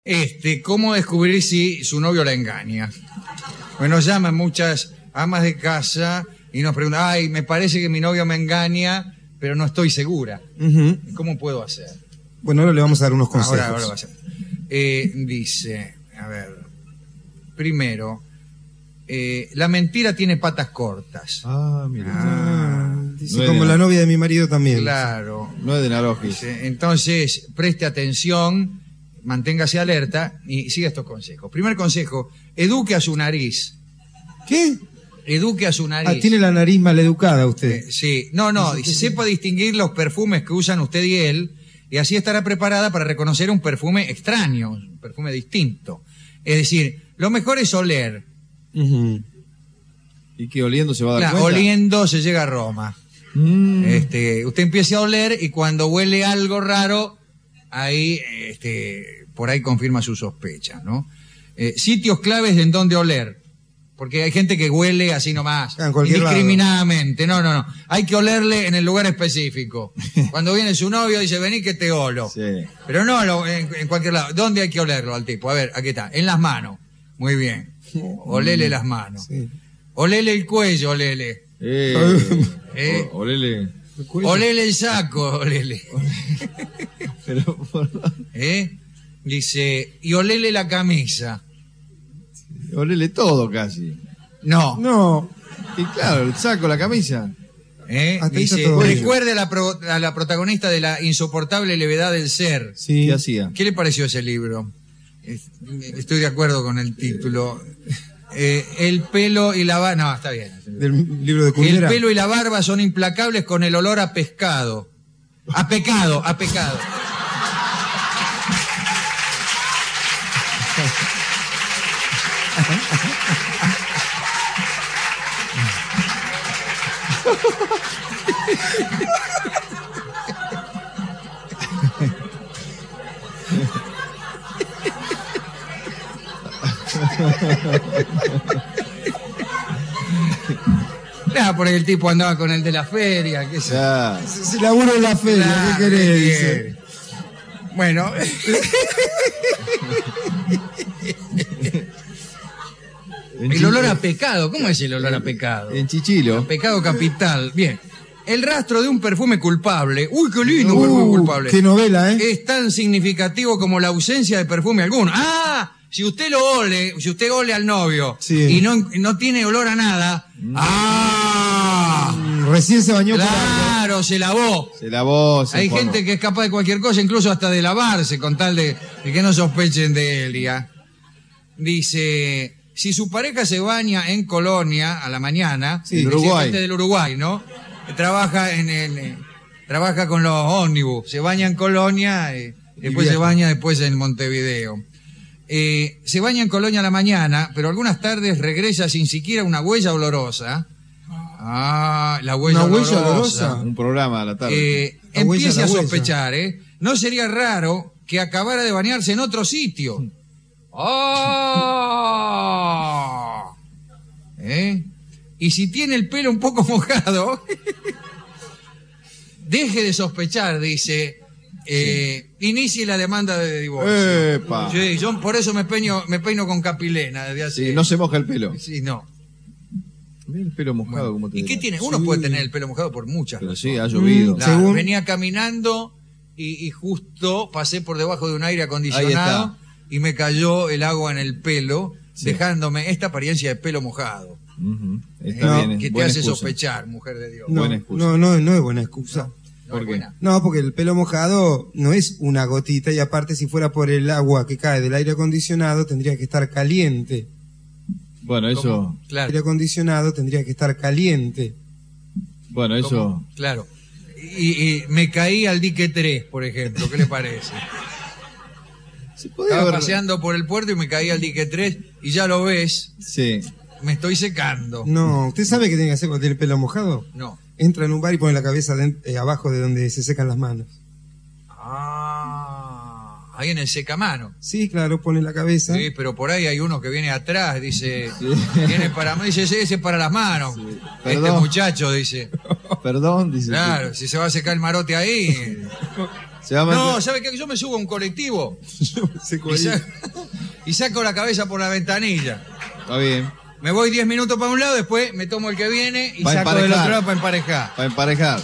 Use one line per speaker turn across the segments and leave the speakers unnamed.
¿Cómo descubrir si su novio la engaña? Bueno, llaman muchas amas de casa y nos preguntan, ay, me parece que mi novio me engaña, pero no estoy segura. ¿Cómo puedo hacer?
Bueno, ahora le vamos a dar unos consejos.
Ahora va a ser. Dice, a ver, primero, la mentira tiene patas cortas.
Mira. Dice,
No es
como
de
la novia de mi marido también.
Claro.
No es de Naroji.
Entonces, preste atención, manténgase alerta y siga estos consejos. Primer consejo, eduque a su nariz.
¿Qué?
Eduque a su nariz.
Tiene la nariz mal educada usted.
Sí, no, dice, sepa distinguir los perfumes que usan usted y él, y así estará preparada para reconocer un perfume extraño, un perfume distinto. Es decir, lo mejor es oler.
¿Y que oliendo se va a dar
Claro,
cuenta?
oliendo se llega a Roma. Usted empieza a oler y cuando huele algo raro, ahí, por ahí confirma su sospecha, ¿no? Sitios claves en donde oler. Porque hay gente que huele así nomás, indiscriminadamente. No. Hay que olerle en el lugar específico. Cuando viene su novio dice, vení que te olo.
Sí.
Pero no en cualquier lado. ¿Dónde hay que olerlo al tipo? A ver, aquí está. En las manos. Muy bien. Olele las manos.
Sí.
Olele el cuello, olele.
Olele.
Olele el saco, olele.
Pero,
Dice, y olele la camisa.
olele todo casi.
No.
Y claro, el saco, la camisa.
Dice,
está todo bien.
recuerde a la protagonista de La insoportable levedad del ser.
Sí.
¿Qué hacía?
¿Qué le pareció ese libro? Estoy de acuerdo con el título. El pelo y la barba... No, está bien.
Del libro de
El
Kundera.
pelo y la barba son implacables con el olor a pescado. A pecado. Nada, porque el tipo andaba con el de la feria, qué sé yo.
Ya.
Se labura en la feria,
Claro,
¿qué querés?
¿qué
Dice.
quiere? Bueno. El olor a pecado, ¿cómo es el olor a pecado?
En Chichilo.
Pecado capital. Bien. El rastro de un perfume culpable. Uy, qué lindo perfume culpable.
Qué novela, ¿eh?
Es tan significativo como la ausencia de perfume alguno. ¡Ah! Si usted ole al novio
Sí.
y no tiene olor a nada. ¡Ah!
Recién se bañó por algo.
Claro, se lavó.
Se lavó.
Hay gente que es capaz de cualquier cosa, incluso hasta de lavarse, con tal de que no sospechen de él, ya. Dice, si su pareja se baña en Colonia a la mañana,
Sí,
dice,
Uruguay.
gente del Uruguay, ¿no? Trabaja trabaja con los ómnibus, se baña en Colonia, después se
viaja.
baña después en Montevideo. Se baña en Colonia a la mañana, pero algunas tardes regresa sin siquiera una huella olorosa. Ah, la huella
¿Una huella
olorosa.
olorosa?
Un programa a la tarde.
La huella,
Empiece
la
a
huella.
sospechar, ¿no sería raro que acabara de bañarse en otro sitio? ¡Ah! Y si tiene el pelo un poco mojado, deje de sospechar, dice, inicie la demanda de divorcio.
¡Epa!
Sí, yo por eso me peino con capilena desde hace...
Sí, no se moja el pelo.
Sí, no.
Mira el pelo mojado como te
¿Y qué
digo.
tiene? Uno puede tener el pelo mojado por muchas
Pero
razones.
sí, ha llovido.
Claro,
Según-
venía caminando y justo pasé por debajo de un aire
Ahí
acondicionado
está.
y me cayó el agua en el pelo,
Sí.
dejándome esta apariencia de pelo mojado.
Ujú. Está
No,
bien.
Que te
buena
hace
excusa.
sospechar, mujer de Dios.
No,
Buena excusa.
no es buena excusa.
No
¿Por
es
qué?
buena.
No, porque el pelo mojado no es una gotita y aparte si fuera por el agua que cae del aire acondicionado tendría que estar caliente.
Bueno, eso.
¿Cómo?
El
Claro,
aire acondicionado tendría que estar caliente.
Bueno, eso.
¿cómo? Claro. Y me caí al dique 3, por ejemplo. ¿Qué le parece?
Se puede
Estaba
haber-
paseando por el puerto y me caí al dique 3 y ya lo ves,
Sí.
me estoy secando.
No, ¿usted sabe qué tiene que hacer cuando tiene el pelo mojado?
No.
Entra en un bar y pone la cabeza abajo de donde se secan las manos.
Ah, ahí en el secamano.
Sí, claro, pone la cabeza.
Sí, pero por ahí hay uno que viene atrás, dice, viene para, dice, ese es para las manos. Este
Perdón.
muchacho dice,
Perdón, dice.
claro, si se va a secar el marote ahí,
Se va a meter-
No, ¿sabe qué? Yo me subo a un colectivo y saco la cabeza por la ventanilla.
Está bien.
Me voy 10 minutos para un lado, después me tomo el que viene y
Va a
saco del
emparejar.
otro lado para emparejar.
Para emparejar.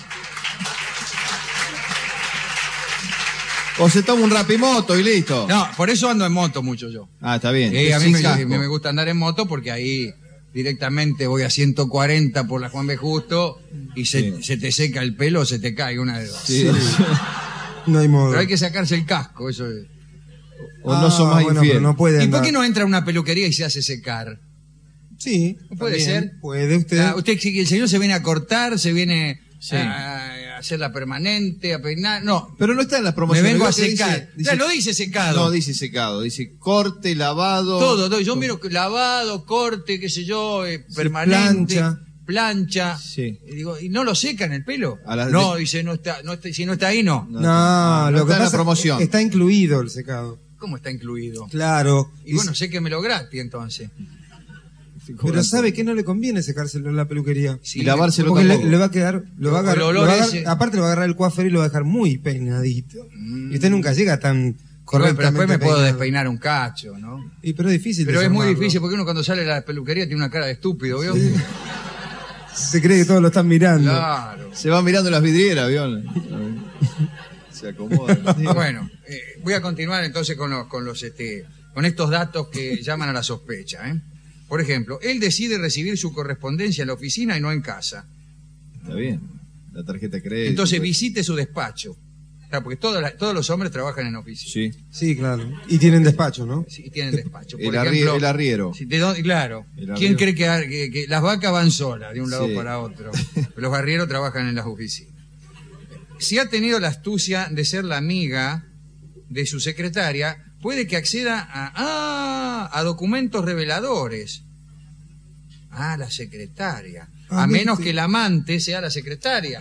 O se toma un rapimoto y listo.
No, por eso ando en moto mucho yo.
Ah, está bien.
A mí
Sin
me
casco.
gusta andar en moto porque ahí directamente voy a 140 por la Juan B. Justo y
Sí.
se te seca el pelo o se te cae una de dos.
Sí.
No hay modo.
Pero hay que sacarse el casco, eso es.
O no son más
bueno,
infieles.
pero no puede
¿Y por
andar.
qué no entra a una peluquería y se hace secar?
Sí.
¿No puede
también.
ser?
Puede usted.
Usted, si el señor se viene a cortar, se viene
Sí.
a hacerla permanente, a peinar. No,
Pero no está en las
me
promociones.
vengo a
Lo que
secar.
dice-
No dice secado.
No, dice secado. Dice corte, lavado.
Todo. Yo miro que lavado, corte, qué sé yo, permanente, plancha.
Sí.
Y digo, ¿y no lo secan el pelo?
A las
No,
de-
dice, si no está ahí, no.
No,
No,
no
lo que
está en la
pasa
promoción.
está incluido el secado.
¿Cómo está incluido?
Claro.
Y bueno, séquemelo gratis entonces.
Pero ¿sabe que no le conviene secárselo en la peluquería?
Sí,
Y lavárselo
Porque
tampoco.
le va a quedar, lo va a agarrar,
El olor
lo va a agarrar-
ese.
aparte lo va a agarrar el coiffeur y lo va a dejar muy peinadito. Y usted nunca llega tan
Bueno,
correctamente
pero después me puedo
peinado.
despeinar un cacho, ¿no?
Y pero es difícil.
Pero es muy
desarmarlo.
difícil porque uno cuando sale de la peluquería tiene una cara de estúpido, ¿vio?
Se cree que todos lo están mirando.
Claro.
Se va mirando las vidrieras, ¿vio? Se acomoda.
Bueno, voy a continuar entonces con estos datos que llaman a la sospecha, ¿eh? Por ejemplo, él decide recibir su correspondencia en la oficina y no en casa.
Está bien. La tarjeta de crédito.
Entonces visite su despacho. Claro, porque todos los hombres trabajan en oficina.
Sí.
Sí, claro. Y tienen despacho, ¿no?
Sí, tienen despacho.
El arriero.
Claro.
El
¿Quién
arriero.
cree que las vacas van solas de un lado
Sí.
para otro? Los arrieros trabajan en las oficinas. Si ha tenido la astucia de ser la amiga de su secretaria, puede que acceda a documentos reveladores. La secretaria. A menos que el amante sea la secretaria.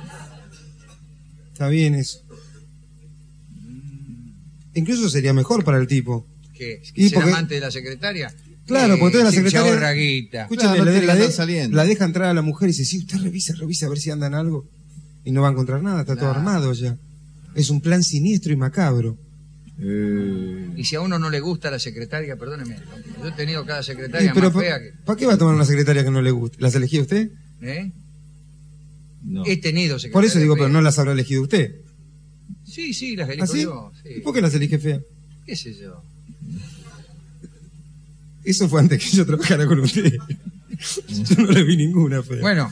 Está bien eso. Incluso sería mejor para el tipo.
¿Que
Y
ser
porque-
amante de la secretaria?
Claro, porque entonces la
se
secretaria...
ahorra guita.
Escúchame,
Claro, no tiene que
la
andar saliendo.
deja entrar a la mujer y dice, sí, usted revisa a ver si andan algo. Y no va a encontrar nada, está todo
Claro.
armado ya. Es un plan siniestro y macabro.
Y si a uno no le gusta la secretaria, perdóneme, yo he tenido cada secretaria
pero
más fea que...
¿para qué va a tomar una secretaria que no le guste? ¿Las elegía usted?
¿eh?
No.
He tenido secretarias
Por eso digo, pero
feas.
no las habrá elegido usted.
Sí, las elijo
¿Ah, sí?
yo. Sí.
¿Y por qué las elige fea?
¿Qué sé yo?
Eso fue antes que yo trabajara con usted. Yo no le vi ninguna fea.
Bueno,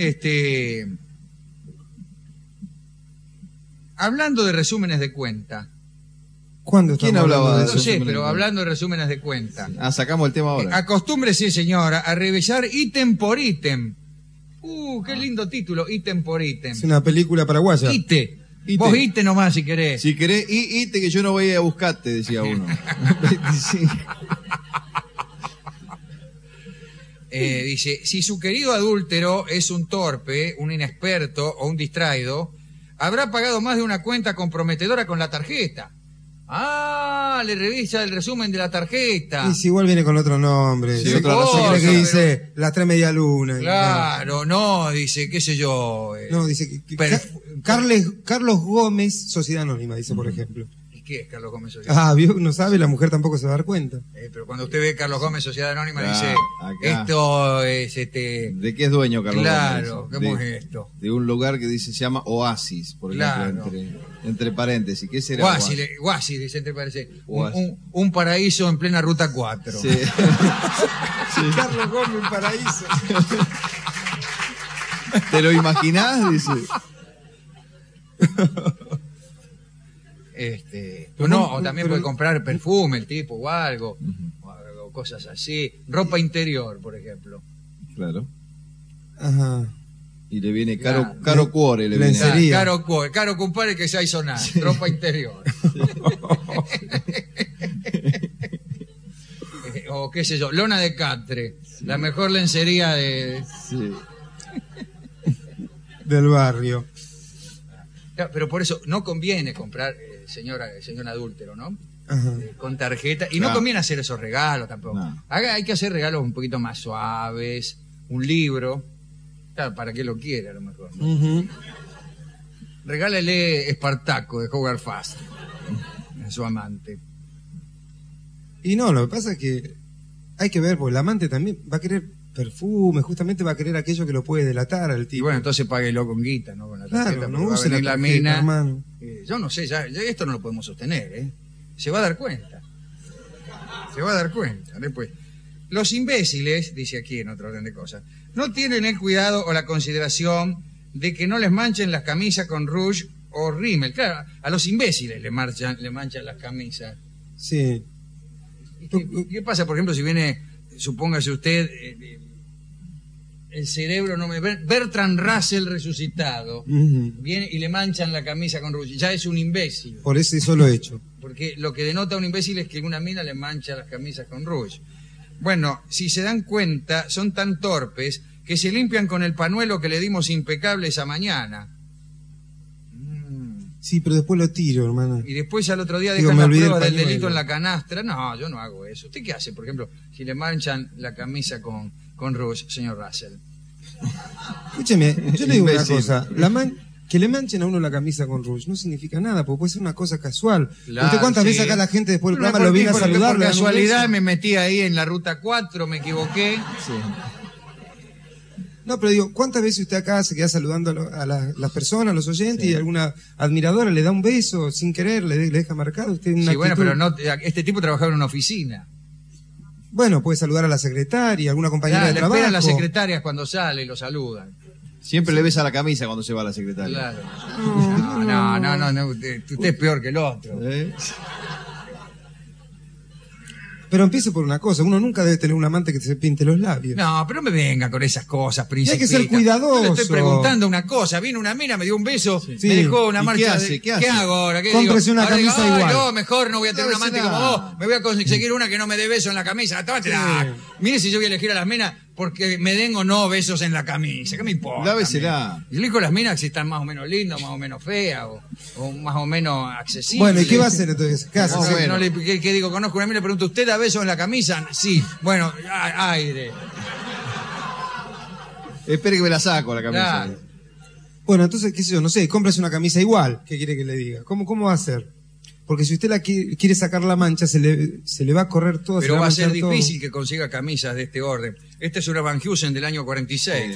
hablando de resúmenes de cuenta.
¿Cuándo
¿Quién
estamos
hablaba
hablando
de
No
eso?
sé,
resúmenes
pero
de cuenta.
hablando de resúmenes de cuenta.
Sacamos el tema ahora.
Acostúmbrese, señora, a revisar ítem por ítem. Qué lindo título, ítem por ítem.
Es una película paraguaya.
Ite.
Ite.
Vos ite nomás si querés.
Si querés, ite que yo no voy a buscarte, decía uno. Sí.
Dice, si su querido adúltero es un torpe, un inexperto o un distraído, habrá pagado más de una cuenta comprometedora con la tarjeta. Le revisa el resumen de la tarjeta.
Y si igual viene con otro nombre.
Sí,
Se
otra
cree
razón,
que
pero-
dice las tres media luna.
Claro, no, dice, qué sé yo.
No, dice que
Perf-
Carlos Gómez, Sociedad Anónima, dice por ejemplo.
¿Y qué es Carlos Gómez Sociedad?
¿vio? No sabe, la mujer tampoco se va a dar cuenta.
Pero cuando usted ve Carlos Gómez Sociedad Anónima, dice,
acá.
esto es
¿De qué es dueño, Carlos?
Claro,
Gómez?
¿cómo
De-
es esto?
De un lugar que dice se llama Oasis, por ejemplo,
Claro.
entre paréntesis. ¿Qué será?
Guasi, dice entre parece.
Guasi.
Un paraíso en plena ruta 4.
Sí.
Carlos Gómez, paraíso.
¿Te lo imaginás? Dice.
O también puede comprar perfume el tipo o algo, o cosas así. Ropa interior, por ejemplo.
Claro.
Ajá.
Y le viene
Claro.
caro cuore, le viene.
Lencería. Sería.
Caro compadre que se hizo sonar. Ropa interior. O qué sé yo, lona de catre. La mejor lencería de...
Sí.
Del barrio.
Claro, pero por eso no conviene comprar, señor adúltero, ¿no?
Ajá.
Con tarjeta. Y no
Claro.
conviene hacer esos regalos tampoco.
No.
Hay que hacer regalos un poquito más suaves, un libro. Claro, para que lo quiera a lo mejor. ¿no?
Ujú.
regálele Espartaco de Howard Fast a su amante.
Y no, lo que pasa es que hay que ver, porque el amante también va a querer perfume, justamente va a querer aquello que lo puede delatar al
Y
tipo.
bueno, entonces páguelo con guita, ¿no? Con la tarjeta,
Claro, no
porque va a
use
venir
la
la
tarjeta,
mina.
hermano.
Yo no sé, ya esto no lo podemos sostener, ¿eh? Se va a dar cuenta. Se va a dar cuenta después. Los imbéciles, dice aquí en otro orden de cosas, no tienen el cuidado o la consideración de que no les manchen las camisas con rouge o rímel. Claro, a los imbéciles le manchan las camisas.
Sí.
¿Qué pasa, por ejemplo, si viene, supóngase usted, el cerebro, no me Bertrand Russell resucitado,
Ujú.
viene y le manchan la camisa con rouge? Ya es un imbécil.
Por ese solo hecho.
Porque lo que denota a un imbécil es que una mina le mancha las camisas con rouge. Bueno, si se dan cuenta, son tan torpes que se limpian con el pañuelo que le dimos impecable esa mañana.
Sí, pero después lo tiro, hermano.
Y después al otro día
Digo,
dejan
me
la
olvidé
prueba
el
del
pañuelo.
delito en la canastra. No, yo no hago eso. ¿Usted qué hace, por ejemplo, si le manchan la camisa con rouge, señor Russell?
Escúcheme, yo le digo una
Imbécil.
cosa. Que le manchen a uno la camisa con rouge no significa nada, porque puede ser una cosa casual.
Claro,
¿Usted cuántas
sí.
veces acá la gente después del
Pero
programa lo viene a
porque
saludar?
por
le dan un
casualidad
beso?
me metí ahí en la ruta 4, me equivoqué.
No, pero digo, ¿cuántas veces usted acá se queda saludando a las personas, a los oyentes, y alguna admiradora le da un beso sin querer, le deja marcado? Usted una
Sí, bueno,
actitud-
pero no, este tipo trabajaba en una oficina.
Bueno, puede saludar a la secretaria, alguna compañera
Claro,
de
le
trabajo.
esperan las secretarias cuando sale y lo saludan.
Siempre le besa la camisa cuando se va la secretaria.
Claro. No, usted es peor que el otro.
¿Eh?
Pero empiece por una cosa, uno nunca debe tener un amante que se pinte los labios.
No, pero no me venga con esas cosas,
hay
principita.
que ser cuidadoso.
Yo le estoy preguntando una cosa. Vino una mina, me dio un beso,
Sí.
me dejó una
¿Y
marcha.
qué hace? ¿Qué hace?
hago ahora? ¿Qué
Cómprese
digo?
una
Ahora digo,
camisa
"Ay,
igual".
no, mejor no voy a tener un
No
amante
hace
como
nada.
vos. Me voy a conseguir una que no me dé beso en la camisa. Tómatela.
Sí.
Mire si yo voy a elegir a las minas porque me den o no besos en la camisa. ¿Qué me importa?
Lávesela.
Yo elijo las minas si están más o menos lindas, más o menos feas, o más o menos accesibles.
Bueno, ¿y qué va a hacer entonces? ¿Qué hace?
Más o menos.
No ¿qué digo? Conozco una mina, le pregunto, ¿usted da besos en la camisa? Sí. Bueno, aire.
Espere que me la saco la camisa.
Claro.
Bueno, entonces, qué sé yo, no sé, cómprese una camisa igual. ¿Qué quiere que le diga? ¿Cómo va a hacer? Porque si usted quiere sacar la mancha, se le va a correr todo. se
Pero
le
va a ser
manchar todo.
difícil que consiga camisas de este orden. Esta es una Van Heusen del año 46.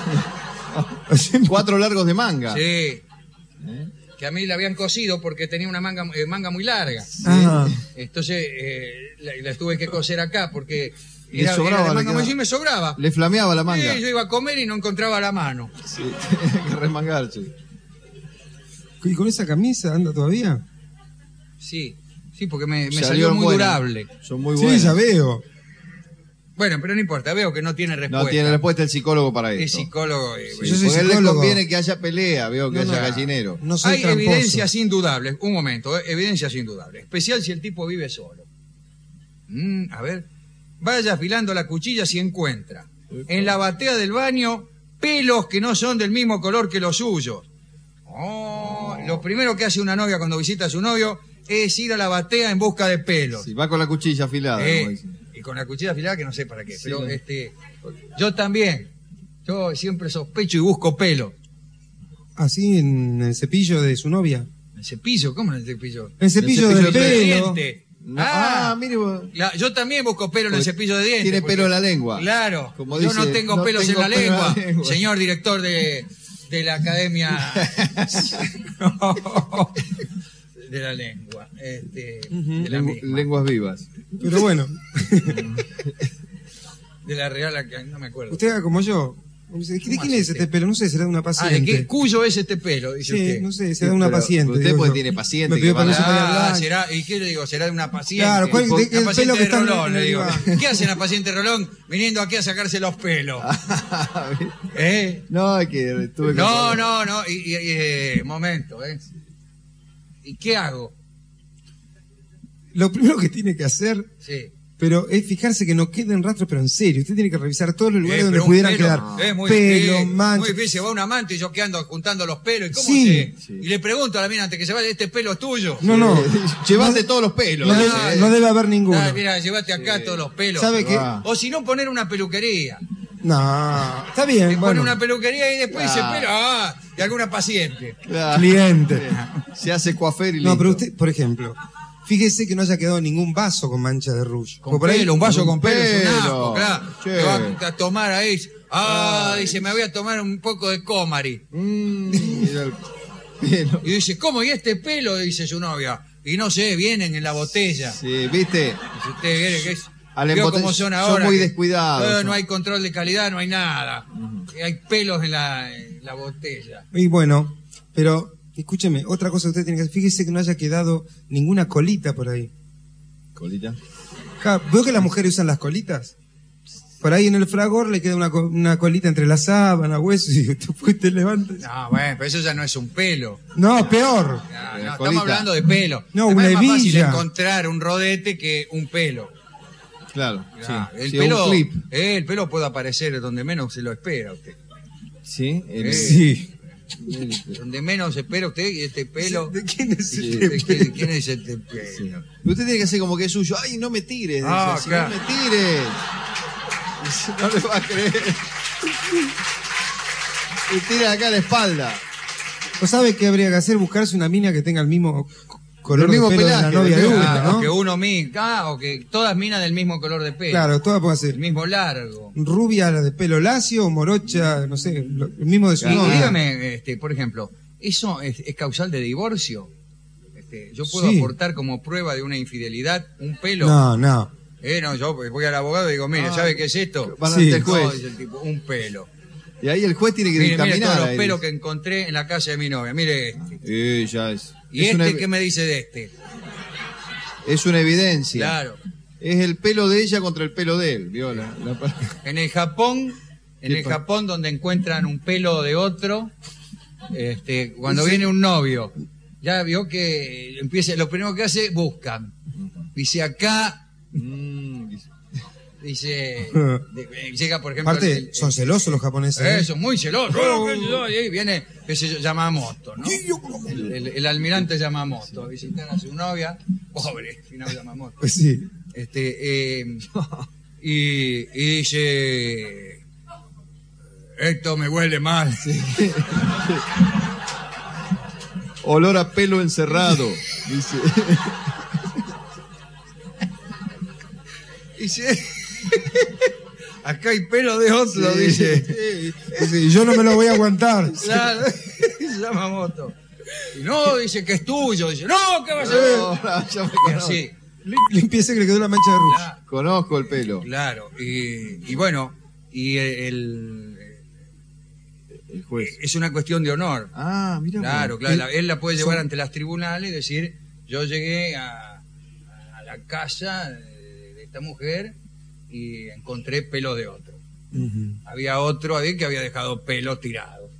4 largos de manga.
Sí. Que a mí la habían cosido porque tenía una manga muy larga.
Ajá.
Entonces la tuve que coser acá porque
Le sobraba,
era de
le
manga
quedaba.
muy, sí me sobraba.
Le flameaba la manga.
Sí, yo iba a comer y no encontraba la mano.
Sí, tenía que remangarse.
¿Y con esa camisa anda todavía?
Sí, porque me salió
Salieron
muy
buenas.
durable.
Son muy
Sí,
buenas.
ya veo.
Bueno, pero no importa, veo que no tiene respuesta.
No tiene respuesta el psicólogo para
Es
eso.
psicólogo.
Yo soy
Porque a él le
psicólogo.
conviene que haya pelea, veo que
No,
haya
no.
gallinero.
No soy
Hay
tramposo.
evidencias indudales. Un momento, evidencias indudales. Especial si el tipo vive solo. A ver. Vaya afilando la cuchilla si encuentra. En la batea del baño, pelos que no son del mismo color que los suyos. Lo primero que hace una novia cuando visita a su novio es ir a la batea en busca de pelos.
Sí, va con la cuchilla afilada. como dicen.
Y con la cuchilla afilada que no sé para qué.
Sí,
Pero
no.
yo también. Yo siempre sospecho y busco pelo.
Así en el cepillo de su novia.
¿El cepillo? ¿Cómo en el cepillo?
El cepillo
El
del
cepillo de
pelo.
diente.
No, mire vos.
Yo también busco pelo en el
Porque
cepillo de dientes.
tiene
porque-
pelo en la lengua.
Claro.
Como
Yo
dice,
no tengo
no
pelos
tengo
en la
pelo en la
lengua,
lengua.
señor director de la academia de la lengua. De la misma.
Lenguas vivas.
Pero bueno,
De la Real Academia, no me acuerdo.
usted haga como yo. ¿De quién
hace
es
usted?
este pelo? No sé, será de una
¿de
paciente.
qué? ¿Cuyo es este pelo? Dice
Sí,
usted.
no sé, será de una
pero
paciente.
usted
digo
porque
yo.
tiene paciente
Me pidió
que va
permiso
a-
para ir al baño.
¿Será? ¿Y qué le digo? ¿Será de una paciente?
Claro, ¿cuál-
Una
el pelo
paciente
que
de
está en
Rolón,
el
le digo.
diván?
¿Qué hace la paciente Rolón viniendo aquí a sacarse los pelos? ¿Eh?
No, es que tuve que...
No. Momento, ¿eh? ¿Y qué hago?
Lo primero que tiene que hacer,
Sí.
pero es fijarse que no queden rastros, pero en serio. Usted tiene que revisar todos los lugares donde
Pero un
pudieran
pelo,
quedar
es muy
pelo,
difícil,
mancha.
muy difícil. Va un amante y yo que ando juntando los pelos. ¿Y cómo
Sí.
sé?
Sí.
Y le pregunto a la mina antes que se vaya, ¿este pelo es tuyo?
No.
Llevaste todos los pelos.
No,
¿eh?
no debe haber ninguno.
Ah, mira, llévate acá todos los pelos.
¿Sabe qué?
Ah.
O si no, poner una peluquería.
No, está bien.
Le pone
Bueno,
una peluquería y después dice,
Claro.
pero, de alguna paciente.
Claro.
cliente.
Se hace coafer y listo.
No, pero usted, por ejemplo, fíjese que no haya quedado ningún vaso con mancha de rouge.
Con
Porque por ahí-
pelo, un vaso con pelo, es un
pelo.
asco, claro.
Che.
Te va a tomar ahí. Dice, me voy a tomar un poco de Comari.
Mira el pelo.
Y dice, ¿cómo? ¿Y este pelo? Dice su novia. Y no sé, vienen en la botella.
Sí, ¿viste?
Si usted viene que es...
Al
vio
embote-
cómo son
son
ahora.
muy
que,
descuidados.
no hay control de calidad, no hay nada. Hay pelos en la botella.
Y bueno, pero escúcheme, otra cosa que usted tiene que hacer, fíjese que no haya quedado ninguna colita por ahí.
Colita.
¿Veo que las mujeres usan las colitas? Por ahí en el fragor le queda una colita entre la sábana, huesos, y después te levantas.
No, bueno, pero eso ya no es un pelo.
No, peor.
No,
Colita.
estamos hablando de pelo.
No,
Además,
una
es más fácil
hebilla.
encontrar un rodete que un pelo.
Claro.
Ah,
Sí.
el,
Sí,
pelo
un clip.
el pelo puede aparecer donde menos se lo espera usted.
Sí.
Sí.
Donde menos espera usted y este pelo.
¿De quién es
Sí,
este
¿De
pelo?
quién es este pelo?
Usted tiene que hacer como que es suyo. Ay, no me tires. Dice
Ah,
así,
claro.
no me tires. Dice, no le va a creer. Y tira acá a la espalda.
¿O sabe qué habría que hacer? Buscarse una mina que tenga el mismo color
El mismo
de pelo de la
pelaje,
novia
el
de
mismo-
una, ¿no?
O que uno o que todas minas del mismo color de pelo.
Claro, todas pueden ser.
El mismo largo.
Rubia, la de pelo lacio, o morocha, no sé, el mismo de su
Y
novia.
dígame, por ejemplo, ¿eso es causal de divorcio? Yo puedo
Sí.
aportar como prueba de una infidelidad un pelo.
No, no.
No, yo voy al abogado y digo, mire, ¿sabe qué es esto?
Van
Sí.
ante el juez.
No, dice el tipo, un pelo.
Y ahí el juez tiene que
Mire
dictaminar.
todos los
ahí.
pelos que encontré en la casa de mi novia. Mire este.
Ya es.
¿Y
es, una,
qué me dice de este?
es una evidencia.
Claro.
Es el pelo de ella contra el pelo de él, ¿viola?
En el Japón, donde encuentran un pelo de otro, cuando
Sí.
viene un novio, ya vio que lo primero que hace, buscan. Dice acá, llega por ejemplo...
Aparte, son celosos los japoneses. ¿eh?
Eso, muy celoso. Y ahí viene, qué sé yo, Yamamoto, ¿no? El almirante Yamamoto. Visitar a su novia, pobre, final Yamamoto.
Pues sí.
Y dice, esto me huele mal.
Olor a pelo encerrado, dice.
Dice, acá hay pelo de otro,
Sí.
dice.
Sí, yo no me lo voy a aguantar.
Claro, Yamamoto. Y no, dice que es tuyo. Dice, no, ¿qué va a ser?
No, ya me
Y
conozco.
así,
Limpieza que le quedó la mancha de rouge.
claro,
Conozco el pelo.
claro. Y bueno, y
El juez.
es una cuestión de honor.
Ah, mira.
Claro,
bueno.
claro. Él la puede llevar ante las tribunales y decir, yo llegué a la casa de esta mujer y encontré pelo de otro.
Ujú.
Había otro ahí que había dejado pelo tirado.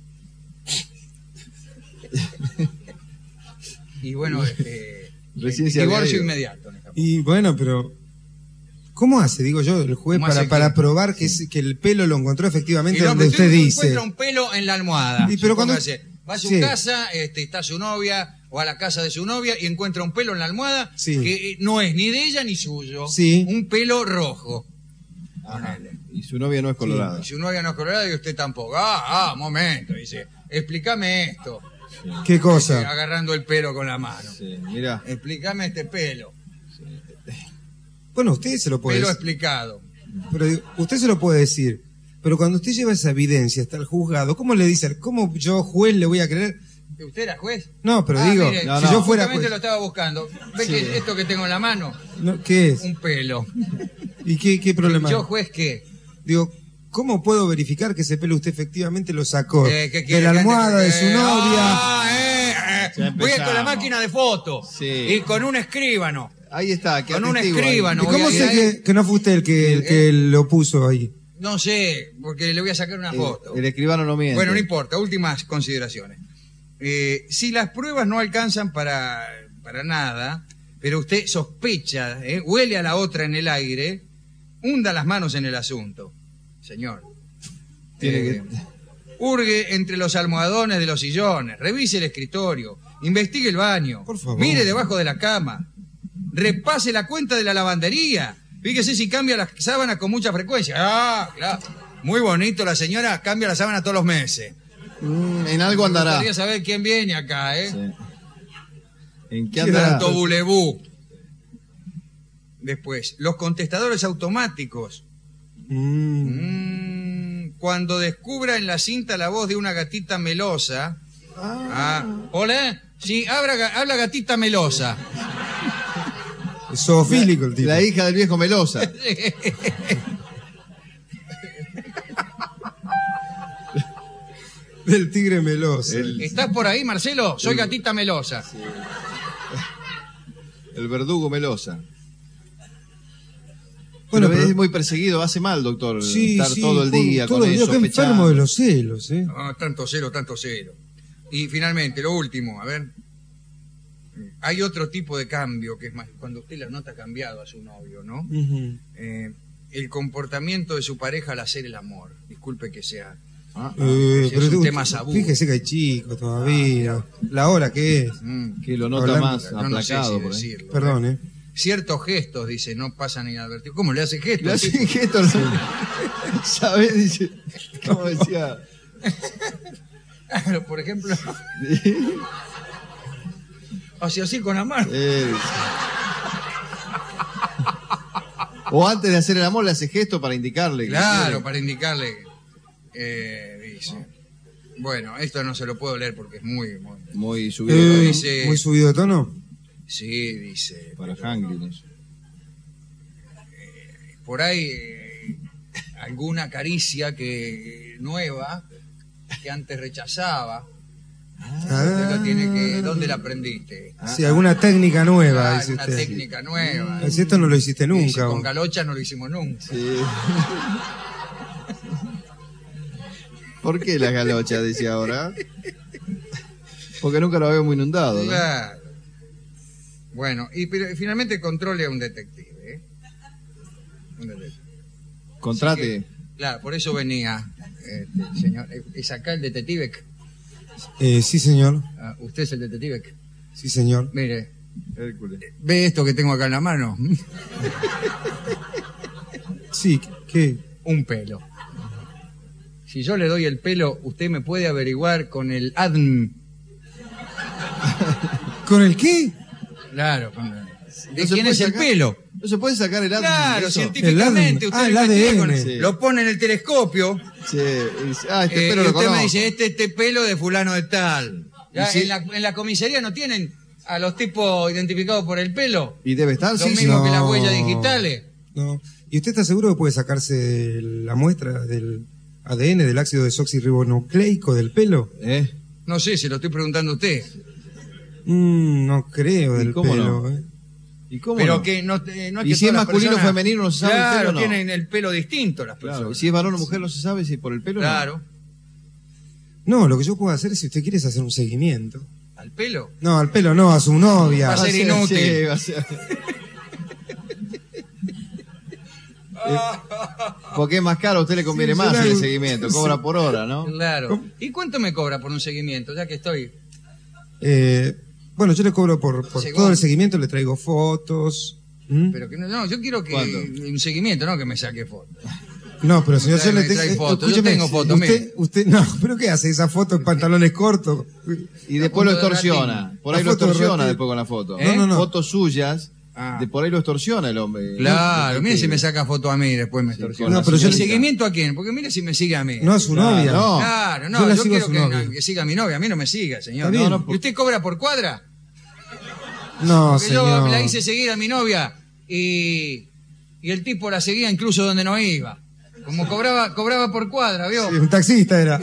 Y bueno,
Recién se había
divorcio
ido.
inmediato en Japón.
Y bueno, pero ¿cómo hace, digo yo, el juez
¿Cómo hace
para
qué?
probar que el pelo lo encontró efectivamente
Y no,
donde
pero
usted dice?
encuentra un pelo en la almohada.
Y pero cuando-
Supóngase, va a su
Sí.
casa, está su novia, o a la casa de su novia, y encuentra un pelo en la almohada
Sí.
que no es ni de ella ni suyo.
Sí.
Un pelo rojo.
Ajá.
Ponele.
Y su novia no es colorada.
Y su novia no es colorada y usted tampoco. Momento, dice, explícame esto.
¿Qué cosa?
Agarrando el pelo con la mano.
Sí, mira.
Explícame este pelo.
Bueno, usted se lo puede
Pelo
decir.
explicado.
Pero usted se lo puede decir. Pero cuando usted lleva esa evidencia hasta el juzgado, ¿cómo le dice? ¿Cómo yo, juez, le voy a creer?
¿Usted era juez?
No, pero digo,
mire,
No,
si
no.
yo fuera
justamente
juez,
lo estaba buscando. ¿Ve
Sí.
que esto que tengo en la mano?
no, ¿qué es?
Un pelo.
¿Y qué problema?
¿Yo juez qué?
Digo, ¿cómo puedo verificar que ese pelo usted efectivamente lo sacó?
¿Qué
De
quiere
la
que
almohada
ande-
de su novia.
Ya
Voy con la
empezamos.
máquina de foto.
Sí.
Y con un escribano.
Ahí está. Que
Con un
atestigo ahí.
escribano.
¿Y cómo
voy a-
sé que no fue usted el que lo puso ahí?
No sé, porque le voy a sacar una foto.
El escribano no miente.
Bueno, no importa. Últimas consideraciones. Si las pruebas no alcanzan para nada, pero usted sospecha, huele a la otra en el aire, hunda las manos en el asunto, señor.
Tiene que-
Hurgue entre los almohadones de los sillones, revise el escritorio, investigue el baño,
Por favor.
mire debajo de la cama, repase la cuenta de la lavandería, fíjese si cambia las sábanas con mucha frecuencia. Claro. Muy bonito, la señora cambia la sábana todos los meses.
En algo
Me
andará.
gustaría saber quién viene acá, ¿eh?
Sí. ¿En qué andará?
Tanto bulebú. Después, los contestadores automáticos. Cuando descubra en la cinta la voz de una gatita melosa. Hola, sí, habla gatita melosa.
Es zoofílico el tipo.
La hija del viejo Melosa.
Del tigre meloso.
¿Estás por ahí, Marcelo? Soy gatita melosa.
El verdugo Melosa.
Bueno,
Pero
pero-
es muy perseguido, hace mal, doctor,
Sí,
estar
sí,
todo el día
todo
con
el día,
eso,
qué enfermo de los celos, ¿eh?
Ah, tanto celo, tanto celo. Y finalmente, lo último, a ver. Hay otro tipo de cambio que es más cuando usted la nota cambiado a su novio, ¿no?
Ujú.
El comportamiento de su pareja al hacer el amor. Disculpe que sea.
Pero
es un
tú-
tema tabú.
Fíjese que hay chicos todavía. La hora que es.
Que lo nota
Hablando-
más
No, no sé
aplacado.
si
por ahí.
decirlo.
Perdón, ¿eh?
Ciertos gestos, dice, no pasan inadvertidos. ¿Cómo le hace gestos?
Le hace gesto, ¿sabes? Dice, como decía.
Claro, por ejemplo. Hacia así con la mano.
O antes de hacer el amor le hace gesto para indicarle. que
Claro,
quiere.
para indicarle. Dice. Bueno, esto no se lo puedo leer porque es muy.
Muy subido.
dice-
Muy subido de tono.
Sí, dice.
Para Hangry. eso.
Por ahí alguna caricia que nueva que antes rechazaba. Usted lo tiene que. ¿Dónde la aprendiste?
Sí, alguna técnica nueva, dice
una
usted.
técnica nueva.
Si esto no lo hiciste
Dice,
nunca.
con
vos.
Galocha no lo hicimos nunca.
Sí. ¿Por qué la galocha, decía ahora? Porque nunca lo habíamos inundado. ¿no?
Claro. Bueno, pero finalmente controle a un detective. ¿eh? Un detective.
Contrate.
Así que, claro, por eso venía, señor. ¿Es acá el detective?
Sí, señor.
Ah, ¿usted es el detective?
Sí, señor.
Mire,
Hércules.
¿ve esto que tengo acá en la mano?
Sí, ¿qué?
Un pelo. Si yo le doy el pelo, usted me puede averiguar con el ADN.
¿Con el qué?
Claro. ¿De
No se
quién
puede
es el
sacar-
pelo?
No se puede sacar el ADN.
Claro,
de eso.
científicamente.
El
Usted
ADN.
lo
Ah, el
investiga
ADN.
Sí.
Lo pone en el telescopio.
Sí, y dice, este
Y
pelo lo
usted me
conozco.
dice, este pelo de fulano de tal. Ya,
¿Y si-
en la comisaría no tienen a los tipos identificados por el pelo.
Y debe estar,
Lo
sí, sí.
mismo que las
No.
huellas digitales.
No. ¿Y usted está seguro que puede sacarse la muestra del ADN, del ácido desoxirribonucleico del pelo?
No sé, se lo estoy preguntando a usted.
No creo
¿Y
del
cómo
pelo.
no?
¿eh?
¿Y cómo
Pero
no?
que no, no es
¿Y
que
si es
todas las
masculino o
personas-
femenino no se sabe el
Claro,
pelo, no?
tienen el pelo distinto las
Claro,
personas.
y si es varón o mujer no se sabe si por el pelo
Claro.
No, lo que yo puedo hacer es, si usted quiere, es hacer un seguimiento.
¿Al pelo?
No, al pelo no, a su novia.
Va a
no.
ser
Sí,
inútil.
sí, va a ser. Porque es más caro, a usted le conviene
Sí,
más
yo
el
le-
seguimiento, cobra por hora, ¿no?
Claro.
¿Cómo?
¿Y cuánto me cobra por un seguimiento? Ya que estoy.
Bueno, yo le cobro por
Según-
todo el seguimiento, le traigo fotos. ¿Mm?
Pero que no, yo quiero que
¿Cuánto?
un seguimiento, no que me saque fotos.
No, pero señor, yo
Me
le
trae fotos, yo
escúcheme,
tengo fotos,
usted, no, pero ¿qué hace? Esa foto en pantalones cortos.
Y después lo
foto de
extorsiona.
ratín.
Por ahí
La
lo
foto de
extorsiona
ratín.
después con la foto.
¿Eh?
No.
Fotos suyas,
Ah.
de por ahí lo extorsiona el hombre.
Claro, mire si
Detective.
me saca foto a mí y después me extorsiona.
No, pero yo
¿El
le-
seguimiento a quién? Porque mire si me sigue a mí.
No a su
Claro,
novia.
no.
Claro,
Yo
no,
la
yo
sigo a
quiero
su
que,
novia.
que siga a mi novia, a mí no me siga, señor.
Está bien.
No, ¿y usted cobra por cuadra?
No,
Porque yo
señor.
la hice seguir a mi novia y el tipo la seguía incluso donde no iba. Como cobraba por cuadra, ¿vio?
Sí, un taxista era.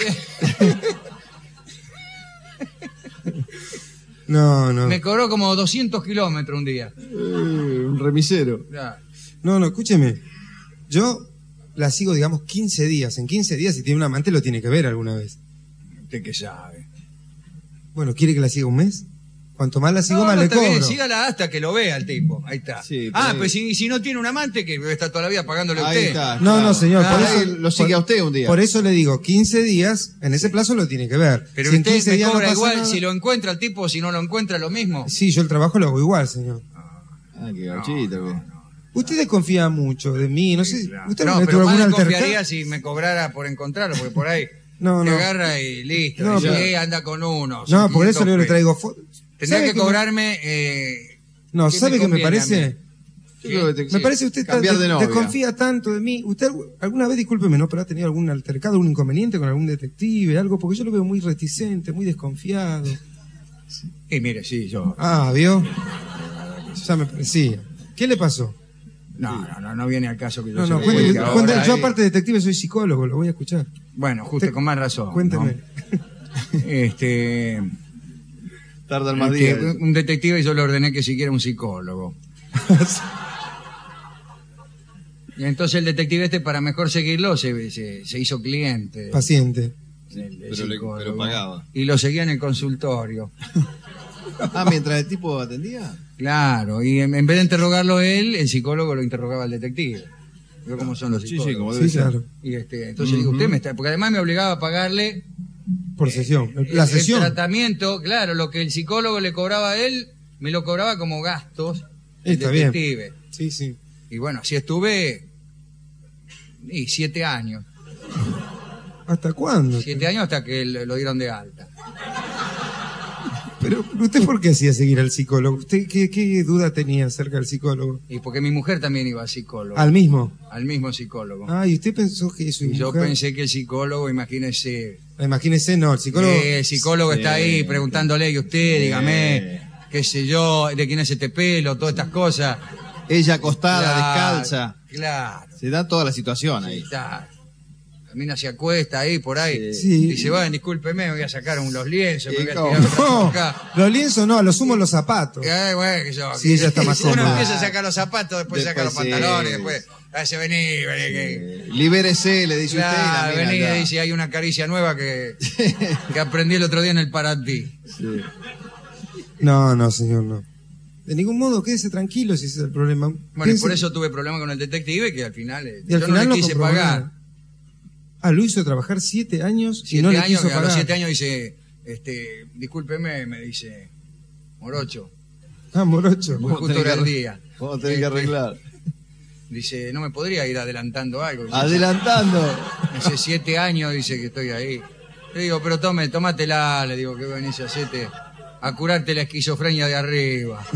No.
Me cobró como 200 kilómetros un día.
Un remisero.
Claro.
No, escúcheme. Yo la sigo, digamos, 15 días. En 15 días, si tiene un amante, lo tiene que ver alguna vez.
¿Usted qué sabe?
Bueno, ¿quiere que la siga un mes? Cuanto más la sigo, más le
está bien,
cobro.
sígala hasta que lo vea el tipo. Ahí está.
Sí,
ah,
pero-
pues si no tiene un amante, que está toda la vida pagándole a
Ahí
usted.
está.
No,
claro.
señor,
por
Por
eso-
ahí lo sigue a usted un día.
Por eso le digo, 15 días, en ese plazo lo tiene que ver.
Pero
Si en
usted
15
me
días no
cobra
pasa
igual
nada-
si lo encuentra el tipo, si no lo encuentra, lo mismo.
Sí, yo el trabajo lo hago igual, señor.
Ah, qué gauchito, que.
Usted desconfía mucho de mí, no sé.
Claro.
¿Usted
No,
me
pero
tuvo
más
algún
desconfiaría
altercado?
si me cobrara por encontrarlo, porque por ahí
No,
te
no.
agarra y listo.
No,
Dice,
pero-
anda con uno.
No,
son
por eso
500
yo le
pesos.
traigo fotos.
Tendría
¿Sabe
que
qué me-
cobrarme...
No,
¿qué
¿sabe qué me
conviene a
parece?
mí?
Yo creo que
Me parece que usted
cambiar de novia.
desconfía tanto de mí. ¿Usted alguna vez, discúlpeme, no, pero ha tenido algún altercado, algún inconveniente con algún detective, algo? Porque yo lo veo muy reticente, muy desconfiado.
Y mire, sí, yo...
Ah, ¿vio? Ya me parecía. ¿Qué le pasó?
No viene al caso que yo
No,
se
no,
lo
cuénteme.
cuente ahora.
Yo aparte de detective soy psicólogo, lo voy a escuchar.
Bueno, justo con más razón.
Cuénteme.
¿no? Este...
Tardan más
que
días.
un detective yo le ordené que siguiera un psicólogo. Y entonces el detective para mejor seguirlo, se hizo cliente
Paciente.
del
Pero
psicólogo.
pagaba.
Y lo seguía en el consultorio.
Mientras el tipo atendía.
Claro, y en vez de interrogarlo él, el psicólogo lo interrogaba al detective. ¿Vio cómo son los
Sí,
psicólogos?
sí, como debe
Sí,
ser.
claro.
Y entonces digo, usted me está... Porque además me obligaba a pagarle
Por sesión. La
el
sesión.
tratamiento, claro, lo que el psicólogo le cobraba a él, me lo cobraba como gastos el
Está bien.
detective.
Sí, sí.
Y bueno, así estuve 7 años.
¿Hasta cuándo?
7 años hasta que lo dieron de alta.
Pero, ¿usted por qué hacía seguir al psicólogo? ¿Usted qué duda tenía acerca del psicólogo?
Y porque mi mujer también iba al psicólogo.
Al mismo.
Al mismo psicólogo.
Ah, y usted pensó que su
Y yo
mujer...
pensé que el psicólogo, imagínese,
Imagínese, no, el psicólogo...
el psicólogo
Sí.
está ahí preguntándole, y usted, dígame, qué sé yo, de quién es este pelo, todas estas cosas.
Ella acostada,
Claro,
descalza.
Claro.
Se da toda la situación
Ahí
ahí.
está. La mina se acuesta ahí, por ahí.
Sí.
Dice, bueno, discúlpeme, me voy a sacar los lienzos, me voy a
¿Cómo?
tirar otra
No,
acá.
los lienzos no, a lo sumo los zapatos.
Bueno, que yo,
Sí, ella está más
Uno
cómoda.
empieza a sacar los zapatos, después saca los
Después,
pantalones,
sí.
después hace vení, que...
Libérese, le dice
Claro,
usted. Y la
vení,
mina ya.
dice, hay una caricia nueva que aprendí el otro día en el Paratí.
Sí.
No, señor, no. De ningún modo, quédese tranquilo si ese es el problema.
Bueno, y
Piense-
por eso tuve problemas con el detective, que al final,
Y al
yo
final
no le quise
comprobó
pagar.
nada. Ah, lo hizo trabajar 7 años y
7
no le
años,
quiso
que a los
pagar.
7 años dice, discúlpeme, me dice, Morocho,
Ah, morocho.
porque justo era el día.
Vamos a tener que arreglar.
Dice, no me podría ir adelantando algo. Dice,
Adelantando.
hace 7 años dice que estoy ahí. Le digo, pero tómatela, le digo, que venís a hacerte, a curarte la esquizofrenia de arriba.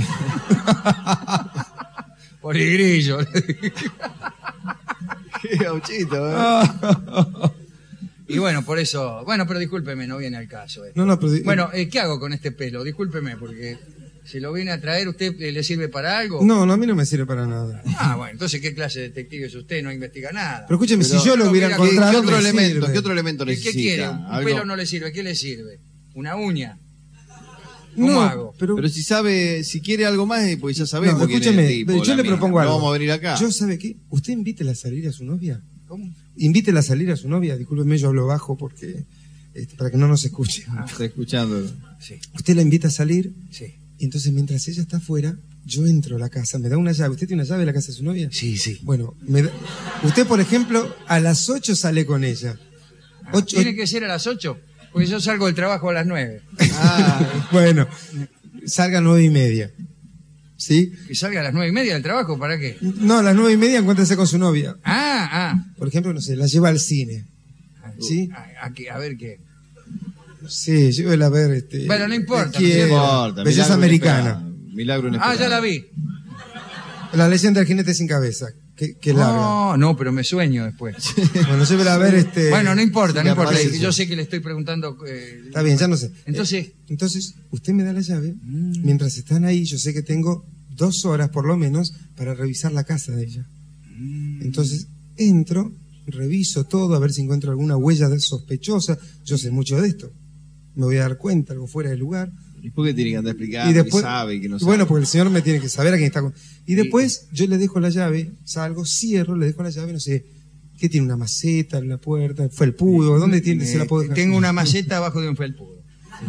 Poligrillo. le digo.
Qué gauchito, ¿eh?
Y bueno, por eso, bueno, pero discúlpeme, no viene al caso.
No, pero...
Bueno, ¿qué hago con este pelo? Discúlpeme, porque si lo viene a traer, ¿usted le sirve para algo?
No, a mí no me sirve para nada.
Ah, bueno, entonces, ¿qué clase de detective es usted? No investiga nada.
Pero escúcheme,
Pero-
si yo lo
pero
hubiera
mira,
¿Qué
encontrado,
otro
me
elemento?
sirve.
¿Qué otro elemento
¿Qué
necesita?
quiere? Un
Algo-
pelo no le sirve. ¿Qué le sirve? ¿Una uña? ¿Cómo
No,
hago?
pero...
Pero si sabe, si quiere algo más, pues ya sabemos
No,
quién es
escúcheme,
el tipo,
yo
la
le
mina.
propongo
No
algo.
vamos a venir acá.
Yo, ¿sabe qué? ¿Usted invítela a salir a su novia?
¿Cómo?
Invítela a salir a su novia. Discúlpeme, yo hablo bajo porque... para que no nos escuche.
Está escuchando.
Sí,
Usted la invita a salir
sí.
y entonces mientras ella está afuera, yo entro a la casa. Me da una llave. ¿Usted tiene una llave de la casa de su novia?
Sí, sí.
Bueno, usted, por ejemplo, a las 8 sale con ella.
¿Tiene que ser a las 8? Porque yo salgo del trabajo a las 9.
Bueno, salga a 9:30. ¿Sí?
¿Que salga a las 9:30 del trabajo? ¿Para qué?
No, a las 9:30 encuéntrese con su novia.
Ah.
Por ejemplo, no sé, la lleva al cine. ¿Sí?
A ver qué.
Sí, llévela a ver.
Bueno, no importa,
quiero.
no
No importa,
Belleza
milagro
americana.
inesperado. Milagro inesperado.
Ah, ya la vi.
La leyenda del jinete sin cabeza. Que larga.
No, pero me sueño después.
Bueno, llévela a ver.
Bueno, no importa,
sí,
no importa.
aparece.
Yo sé que le estoy preguntando.
Está bien, ya no sé.
Entonces,
Entonces, usted me da la llave. Mientras están ahí, yo sé que tengo 2 horas por lo menos para revisar la casa de ella. Entonces, entro, reviso todo, a ver si encuentro alguna huella sospechosa. Yo sé mucho de esto. Me voy a dar cuenta, algo fuera de lugar.
¿Y por qué tiene que andar explicando?
Y después,
que sabe y que no
y
sabe.
bueno, porque el señor me tiene que saber a quién está con... Y después yo le dejo la llave, salgo, cierro, le dejo la llave, no sé, ¿qué tiene? ¿Una maceta en la puerta? ¿Felpudo? ¿Dónde tiene? ¿Se la puedo dejar?
tengo una maceta abajo de un felpudo.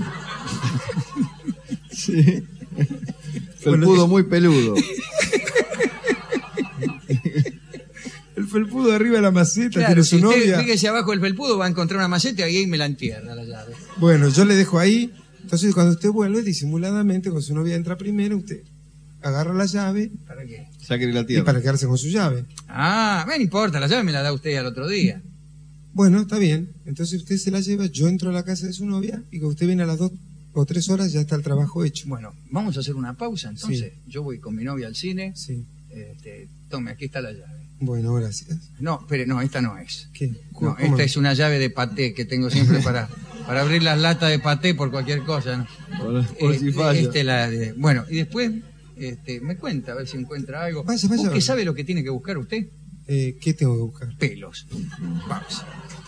Felpudo muy peludo.
El felpudo arriba de la maceta,
Claro,
tiene
si
su
usted
novia.
fíjese abajo del felpudo, va a encontrar una maceta y ahí me la entierra la llave.
Bueno, yo le dejo ahí. Entonces, cuando usted vuelve, disimuladamente, con su novia entra primero, usted agarra la llave
¿Para qué?
Sáquele la
y
tierra.
para quedarse con su llave.
Ah, no importa, la llave me la da usted al otro día.
Bueno, está bien. Entonces usted se la lleva, yo entro a la casa de su novia y cuando usted viene a las 2 o 3 horas ya está el trabajo hecho.
Bueno, vamos a hacer una pausa entonces.
Sí.
Yo voy con mi novia al cine.
Sí.
Tome, aquí está la llave.
Bueno, gracias.
No, pero no, esta no es.
¿Qué?
No,
¿Cómo
esta
no?
es una llave de paté que tengo siempre para abrir las latas de paté por cualquier cosa, ¿no?
Por si falla.
Bueno, y después me cuenta a ver si encuentra algo.
Vaya.
¿Usted sabe lo que tiene que buscar usted?
¿Qué tengo que buscar?
Pelos. Vamos.